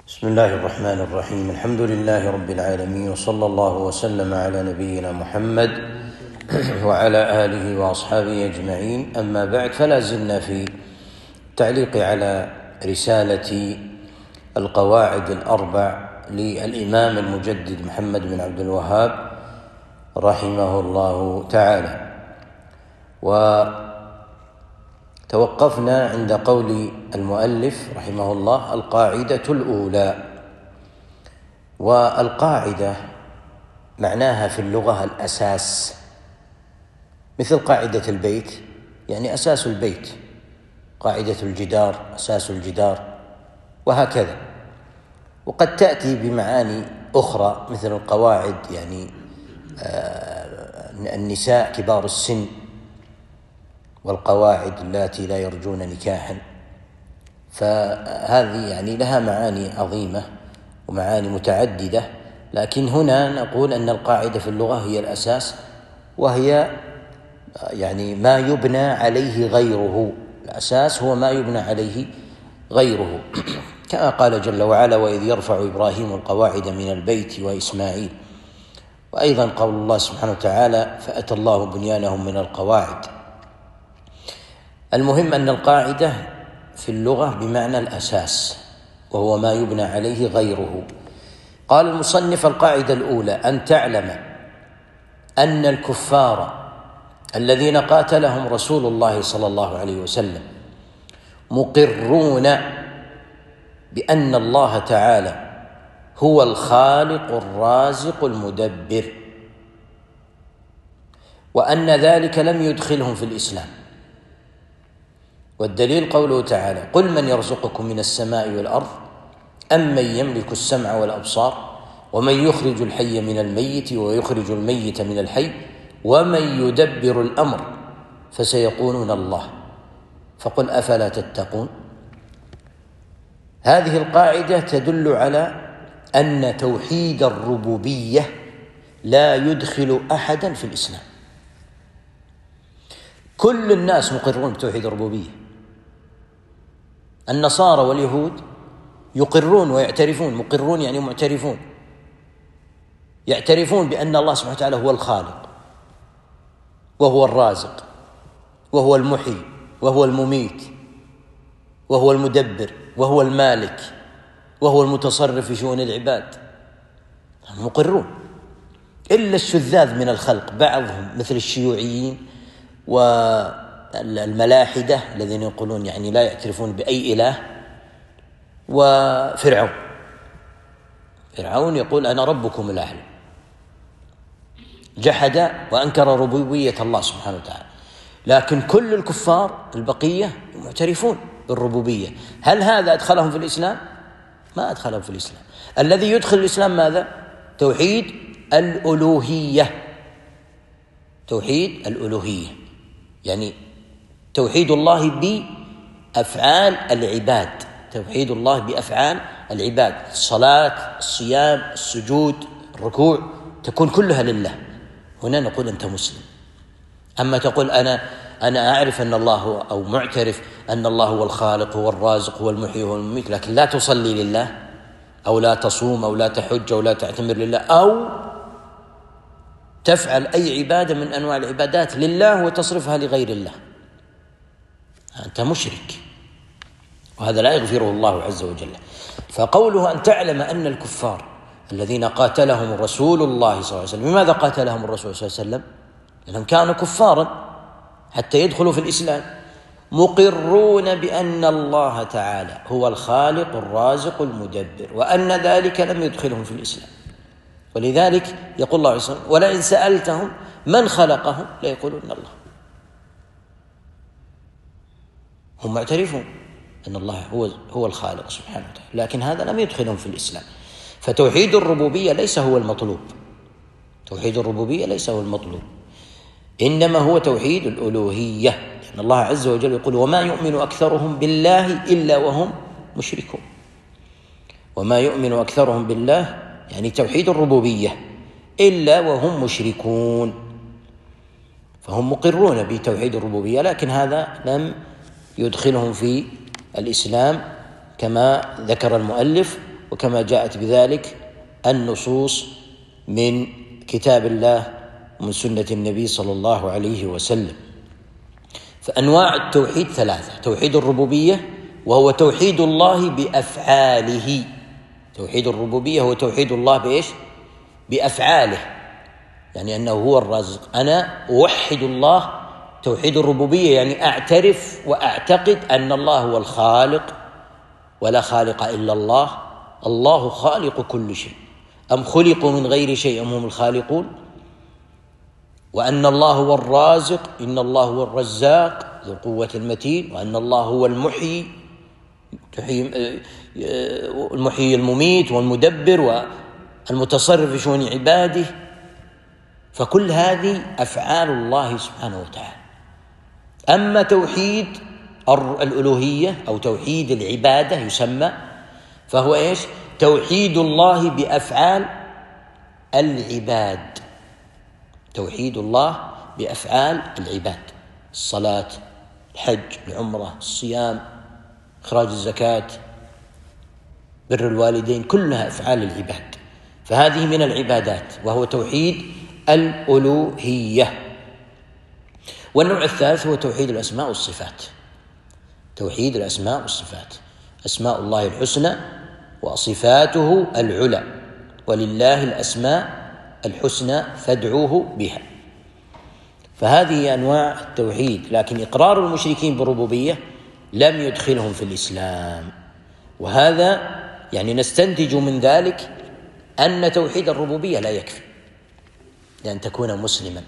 بسم الله الرحمن الرحيم. الحمد لله رب العالمين، وصلى الله وسلم على نبينا محمد وعلى آله وأصحابه أجمعين. أما بعد، فلا زلنا في التعليق على رسالة القواعد الأربع للإمام المجدد محمد بن عبد الوهاب رحمه الله تعالى، وتوقفنا عند قول المؤلف رحمه الله: القاعدة الأولى. والقاعدة معناها في اللغة الأساس، مثل قاعدة البيت يعني أساس البيت، قاعدة الجدار أساس الجدار، وهكذا. وقد تأتي بمعاني أخرى مثل القواعد يعني النساء كبار السن، والقواعد اللاتي لا يرجون نكاحا. فهذه يعني لها معاني عظيمة ومعاني متعددة، لكن هنا نقول أن القاعدة في اللغة هي الأساس، وهي يعني ما يبنى عليه غيره. الأساس هو ما يبنى عليه غيره كما قال جل وعلا: وإذ يرفع إبراهيم القواعد من البيت وإسماعيل. وأيضا قول الله سبحانه وتعالى: فأتى الله بنيانهم من القواعد. المهم أن القاعدة في اللغة بمعنى الأساس، وهو ما يبنى عليه غيره. قال المصنف: القاعدة الأولى أن تعلم أن الكفار الذين قاتلهم رسول الله صلى الله عليه وسلم مقرون بأن الله تعالى هو الخالق الرازق المدبر، وأن ذلك لم يدخلهم في الإسلام. والدليل قوله تعالى: قل من يرزقكم من السماء والأرض أم من يملك السمع والأبصار ومن يخرج الحي من الميت ويخرج الميت من الحي ومن يدبر الأمر فسيقولون الله فقل أفلا تتقون. هذه القاعدة تدل على أن توحيد الربوبية لا يدخل أحدا في الإسلام. كل الناس مقرون بتوحيد الربوبية. النصارى واليهود يقرون ويعترفون، مقرون يعني معترفون، يعترفون بأن الله سبحانه وتعالى هو الخالق وهو الرازق وهو المحيي وهو المميت وهو المدبر وهو المالك وهو المتصرف في شؤون العباد. مقرون، إلا الشذاذ من الخلق بعضهم مثل الشيوعيين والملاحدة الذين يقولون يعني لا يعترفون بأي إله، فرعون يقول أنا ربكم الأعلى، جحد وأنكر ربوبية الله سبحانه وتعالى. لكن كل الكفار البقية معترفون بالربوبية. هل هذا أدخلهم في الإسلام؟ ما أدخلهم في الإسلام. الذي يدخل الإسلام ماذا؟ توحيد الألوهية. توحيد الألوهية يعني توحيد الله بأفعال العباد، توحيد الله بأفعال العباد، الصلاة، الصيام، السجود، الركوع، تكون كلها لله. هنا نقول أنت مسلم. أما تقول أنا أعرف أن الله هو، أو معترف أن الله هو الخالق هو الرازق هو المحيي هو المميت، لكن لا تصلي لله أو لا تصوم أو لا تحج أو لا تعتمر لله أو تفعل أي عبادة من أنواع العبادات لله وتصرفها لغير الله، أنت مشرك، وهذا لا يغفره الله عز وجل. فقوله أن تعلم أن الكفار الذين قاتلهم رسول الله صلى الله عليه وسلم، لماذا قاتلهم الرسول صلى الله عليه وسلم؟ لأنهم كانوا كفارا حتى يدخلوا في الإسلام، مقرون بأن الله تعالى هو الخالق الرازق المدبر، وأن ذلك لم يدخلهم في الإسلام. ولذلك يقول الله عليه وسلم: ولئن سألتهم من خلقهم ليقولون الله. هم معترفون أن الله هو الخالق سبحانه وتعالى، لكن هذا لم يدخلهم في الإسلام. فتوحيد الربوبية ليس هو المطلوب، توحيد الربوبية ليس هو المطلوب، إنما هو توحيد الألوهية. لأن الله عز وجل يقول: وما يؤمن أكثرهم بالله إلا وهم مشركون. وما يؤمن أكثرهم بالله يعني توحيد الربوبية إلا وهم مشركون. فهم مقرون بتوحيد الربوبية، لكن هذا لم يدخلهم في الإسلام كما ذكر المؤلف وكما جاءت بذلك النصوص من كتاب الله ومن سنة النبي صلى الله عليه وسلم. فأنواع التوحيد ثلاثة: توحيد الربوبية وهو توحيد الله بأفعاله. توحيد الربوبية هو توحيد الله بإيش؟ بأفعاله، يعني أنه هو الرازق. أنا أوحد الله توحيد الربوبية، يعني أعترف وأعتقد أن الله هو الخالق ولا خالق إلا الله. الله خالق كل شيء، أم خلقوا من غير شيء أم هم الخالقون. وأن الله هو الرازق، إن الله هو الرزاق ذو القوة المتين. وأن الله هو المحيي المميت والمدبر والمتصرف في شؤون عباده. فكل هذه أفعال الله سبحانه وتعالى. أما توحيد الألوهية أو توحيد العبادة يسمى، فهو إيش؟ توحيد الله بأفعال العباد. توحيد الله بأفعال العباد: الصلاة، الحج، العمرة، الصيام، إخراج الزكاة، بر الوالدين، كلها أفعال العباد. فهذه من العبادات، وهو توحيد الألوهية. والنوع الثالث هو توحيد الأسماء والصفات. توحيد الأسماء والصفات: أسماء الله الحسنى وصفاته العلى، ولله الأسماء الحسنى فادعوه بها. فهذه أنواع التوحيد. لكن إقرار المشركين بالربوبية لم يدخلهم في الإسلام، وهذا يعني نستنتج من ذلك أن توحيد الربوبية لا يكفي لأن تكون مسلما.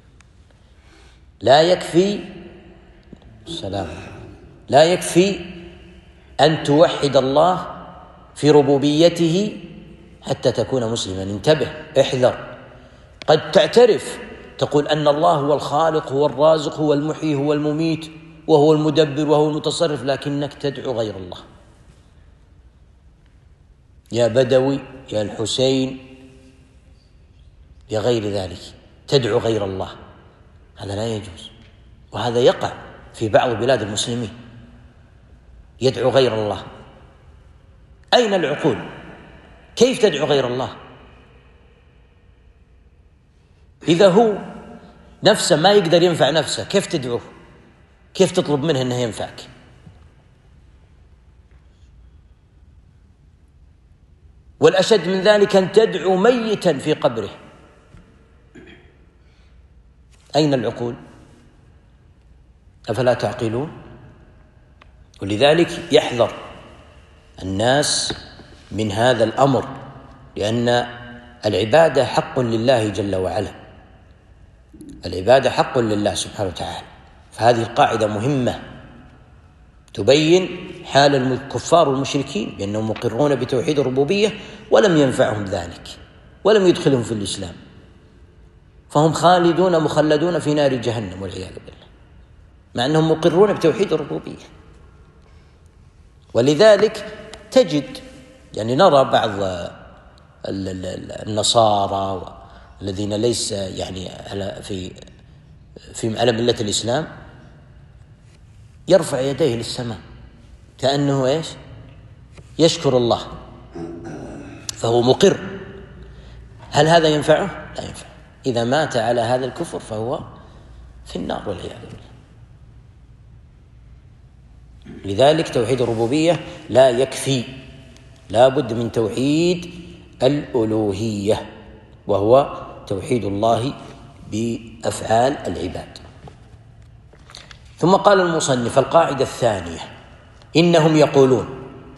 لا يكفي لا يكفي أن توحد الله في ربوبيته حتى تكون مسلما. انتبه، احذر. قد تعترف، تقول أن الله هو الخالق، هو الرازق، هو المحيي، هو المميت، وهو المدبر، وهو المتصرف، لكنك تدعو غير الله. يا بدوي، يا الحسين، يا غير ذلك، تدعو غير الله. هذا لا يجوز، وهذا يقع في بعض بلاد المسلمين، يدعو غير الله. أين العقول؟ كيف تدعو غير الله؟ إذا هو نفسه ما يقدر ينفع نفسه، كيف تدعوه؟ كيف تطلب منه أنه ينفعك؟ والأشد من ذلك أن تدعو ميتا في قبره. أين العقول؟ أفلا تعقلون؟ ولذلك يحذر الناس من هذا الأمر، لأن العبادة حق لله جل وعلا. العبادة حق لله سبحانه وتعالى. فهذه القاعدة مهمة تبين حال الكفار والمشركين بأنهم مقرون بتوحيد الربوبية ولم ينفعهم ذلك، ولم يدخلهم في الإسلام، فهم خالدون مخلدون في نار جهنم والعياذ بالله، مع أنهم مقرون بتوحيد الربوبية. ولذلك تجد يعني نرى بعض النصارى الذين ليس يعني على ملة الإسلام يرفع يديه للسماء كأنه إيش؟ يشكر الله، فهو مقر. هل هذا ينفعه؟ لا ينفع. إذا مات على هذا الكفر فهو في النار والعياذ بالله. لذلك توحيد الربوبية لا يكفي، لا بد من توحيد الألوهية، وهو توحيد الله بأفعال العباد. ثم قال المصنف: القاعدة الثانية: إنهم يقولون،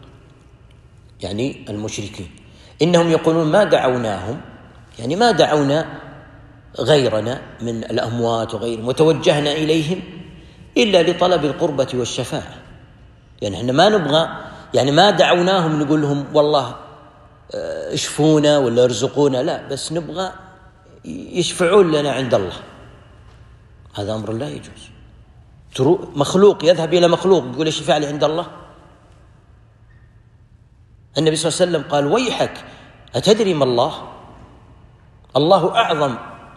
يعني المشركين، إنهم يقولون ما دعوناهم، يعني ما دعونا غيرنا من الأموات وغيرهم وتوجهنا إليهم إلا لطلب القربة والشفاعة. يعني احنا ما نبغى، يعني ما دعوناهم نقول لهم والله اشفونا ولا ارزقونا، لا، بس نبغى يشفعون لنا عند الله. هذا أمر لا يجوز. مخلوق يذهب إلى مخلوق يقول اشفع لي عند الله. النبي صلى الله عليه وسلم قال: ويحك، أتدري ما الله؟ الله أعظم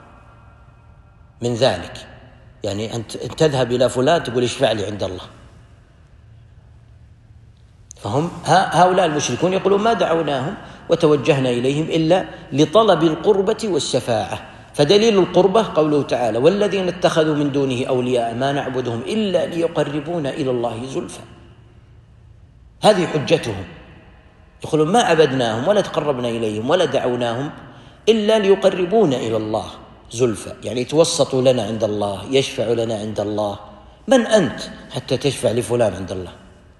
من ذلك. يعني أن تذهب إلى فلان تقول اشفع لي عند الله. فهم هؤلاء المشركون يقولون ما دعوناهم وتوجهنا إليهم إلا لطلب القربة والشفاعة. فدليل القربة قوله تعالى: والذين اتخذوا من دونه أولياء ما نعبدهم إلا ليقربونا إلى الله زلفى. هذه حجتهم، يقولون ما عبدناهم ولا تقربنا إليهم ولا دعوناهم إلا ليقربونا إلى الله زلفى، يعني يتوسطوا لنا عند الله، يشفعوا لنا عند الله. من أنت حتى تشفع لفلان عند الله؟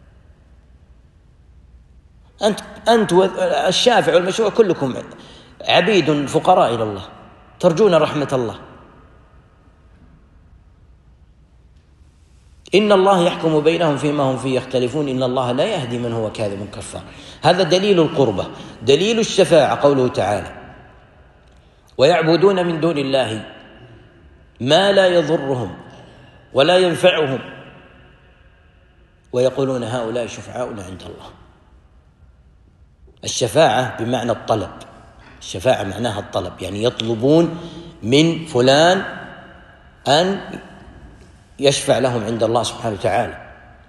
أنت الشافع والمشروع كلكم عبيد فقراء إلى الله، ترجون رحمة الله. إن الله يحكم بينهم فيما هم فيه يختلفون إن الله لا يهدي من هو كاذب كفار. هذا دليل القربة. دليل الشفاعة قوله تعالى: ويعبدون من دون الله ما لا يضرهم ولا ينفعهم ويقولون هؤلاء شفعاؤنا عند الله. الشفاعة بمعنى الطلب، الشفاعة معناها الطلب، يعني يطلبون من فلان أن يشفع لهم عند الله سبحانه وتعالى.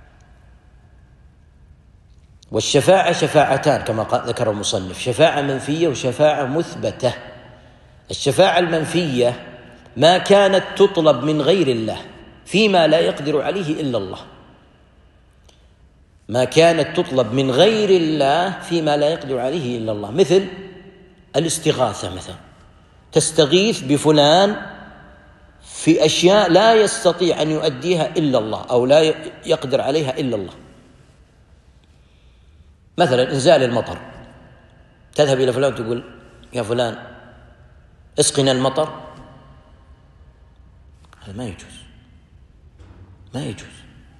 والشفاعة شفاعتان كما ذكر المصنف: شفاعة منفية وشفاعة مثبتة. الشفاعة المنفية ما كانت تطلب من غير الله فيما لا يقدر عليه إلا الله، ما كانت تطلب من غير الله فيما لا يقدر عليه إلا الله، مثل الاستغاثة مثلا، تستغيث بفلان في أشياء لا يستطيع أن يؤديها إلا الله أو لا يقدر عليها إلا الله. مثلا إنزال المطر، تذهب إلى فلان تقول: يا فلان اسقنا المطر. هذا ما يجوز، ما يجوز.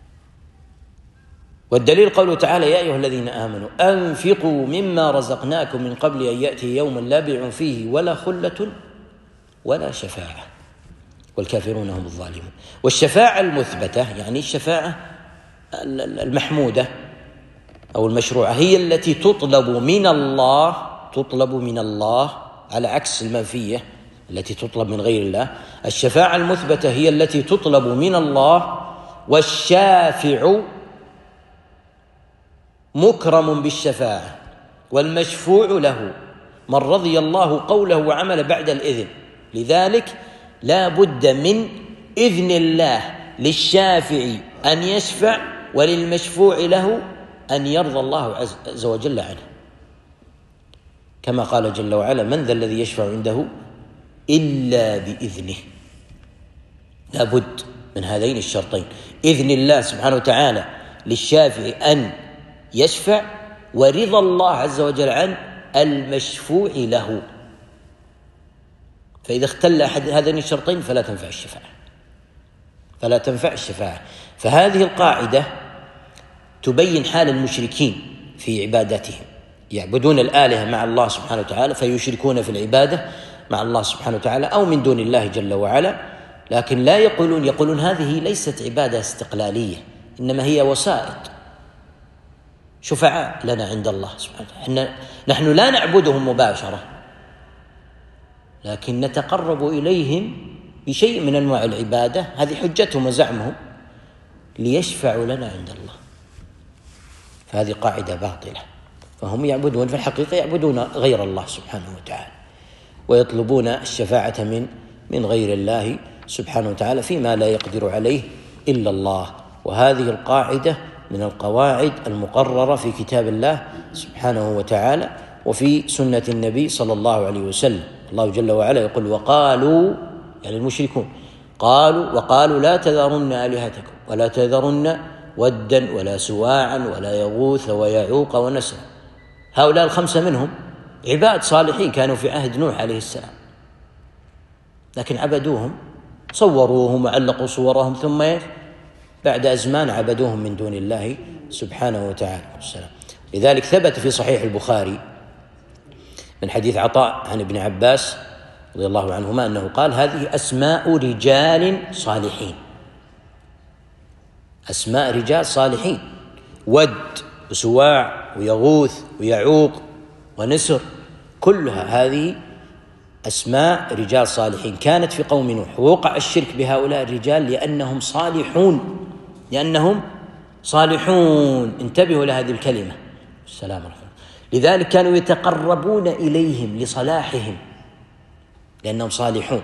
والدليل قوله تعالى: يا أيها الذين آمنوا أنفقوا مما رزقناكم من قبل أن يأتي يوم لا بيع فيه ولا خلة ولا شفاعة والكافرون هم الظالمون. والشفاعة المثبتة يعني الشفاعة المحمودة أو المشروعة هي التي تطلب من الله، تطلب من الله على عكس المنفية التي تطلب من غير الله. الشفاعة المثبتة هي التي تطلب من الله، والشافع مكرم بالشفاعة والمشفوع له من رضي الله قوله وعمل بعد الإذن. لذلك لا بد من إذن الله للشافع أن يشفع وللمشفوع له أن يرضى الله عز وجل عنه، كما قال جل وعلا: من ذا الذي يشفع عنده إلا بإذنه. لا بد من هذين الشرطين: إذن الله سبحانه وتعالى للشافع أن يشفع، ورضا الله عز وجل عن المشفوع له. فإذا اختل أحد هذين الشرطين فلا تنفع الشفاعة، فلا تنفع الشفاعة. فهذه القاعدة تبين حال المشركين في عبادتهم، يعبدون الآلهة مع الله سبحانه وتعالى فيشركون في العبادة مع الله سبحانه وتعالى أو من دون الله جل وعلا، لكن لا يقولون هذه ليست عبادة استقلالية، إنما هي وسائط، شفعاء لنا عند الله سبحانه وتعالى. نحن لا نعبدهم مباشرة، لكن نتقرب إليهم بشيء من أنواع العبادة، هذه حجتهم وزعمهم، ليشفعوا لنا عند الله. فهذه قاعدة باطلة. فهم يعبدون في الحقيقة يعبدون غير الله سبحانه وتعالى، ويطلبون الشفاعة من غير الله سبحانه وتعالى فيما لا يقدر عليه إلا الله. وهذه القاعدة من القواعد المقررة في كتاب الله سبحانه وتعالى وفي سنة النبي صلى الله عليه وسلم. الله جل وعلا يقول: وقالوا، يعني المشركون وقالوا لا تذرن آلهتكم ولا تذرن ودا ولا سواعا ولا يغوث ويعوق ونسرا. هؤلاء الخمسة منهم عباد صالحين كانوا في عهد نوح عليه السلام، لكن عبدوهم، صوروهم وعلقوا صورهم، ثم بعد أزمان عبدوهم من دون الله سبحانه وتعالى. لذلك ثبت في صحيح البخاري من حديث عطاء عن ابن عباس رضي الله عنهما أنه قال: هذه أسماء رجال صالحين، أسماء رجال صالحين، ود وسواع ويغوث ويعوق ونسر، كلها هذه أسماء رجال صالحين كانت في قوم نوح. ووقع الشرك بهؤلاء الرجال لأنهم صالحون، انتبهوا لهذه الكلمة، السلام عليكم. لذلك كانوا يتقربون إليهم لصلاحهم لأنهم صالحون.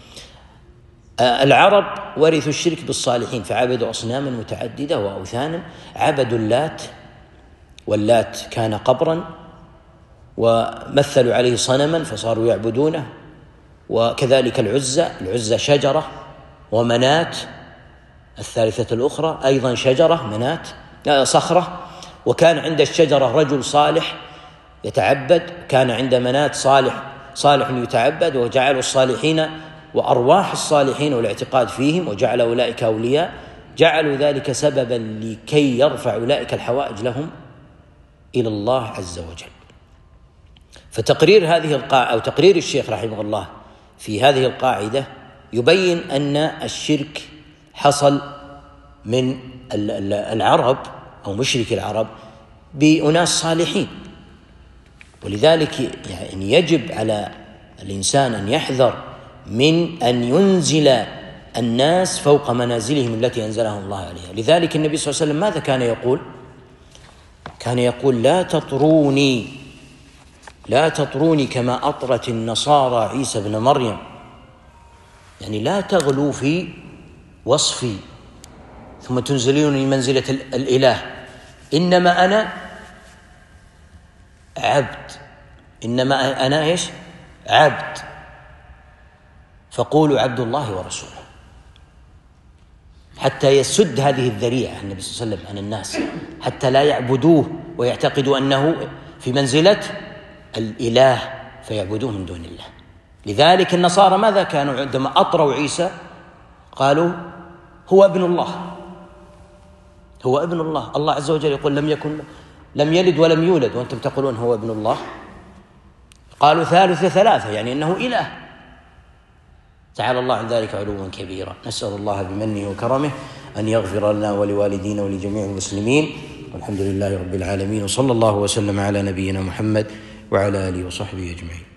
العرب ورثوا الشرك بالصالحين فعبدوا أصناما متعددة وأوثانا، عبدوا اللات، واللات كان قبرا ومثلوا عليه صنما فصاروا يعبدونه، وكذلك العزة شجرة، ومنات الثالثة الأخرى أيضا شجرة، منات صخرة. وكان عند الشجرة رجل صالح يتعبد، كان عند منات صالح يتعبد، وجعلوا الصالحين وأرواح الصالحين والاعتقاد فيهم وجعل أولئك أولياء، جعلوا ذلك سببا لكي يرفع أولئك الحوائج لهم إلى الله عز وجل. فتقرير هذه القاعدة أو تقرير الشيخ رحمه الله في هذه القاعدة يبين أن الشرك حصل من العرب أو مشرك العرب بأناس صالحين. ولذلك يعني يجب على الإنسان أن يحذر من أن ينزل الناس فوق منازلهم التي أنزلهم الله عليها. لذلك النبي صلى الله عليه وسلم ماذا كان يقول؟ كان يقول لا تطروني كما أطرت النصارى عيسى بن مريم، يعني لا تغلوا في وصفي ثم تنزلونني منزلة الإله، إنما أنا عبد، إنما أنا إيش؟ عبد، فقولوا عبد الله ورسوله، حتى يسد هذه الذريعة النبي صلى الله عليه وسلم عن الناس حتى لا يعبدوه ويعتقدوا أنه في منزلة الإله فيعبدوه من دون الله. لذلك النصارى ماذا كانوا عندما أطروا عيسى؟ قالوا هو ابن الله، هو ابن الله. الله عز وجل يقول لم يلد ولم يولد وأنتم تقولون هو ابن الله. قالوا ثالث ثلاثة، يعني أنه إله. تعالى الله عن ذلك علوا كبيرا. نسأل الله بمنه وكرمه أن يغفر لنا ولوالدينا ولجميع المسلمين، والحمد لله رب العالمين، وصلى الله وسلم على نبينا محمد وعلى آله وصحبه أجمعين.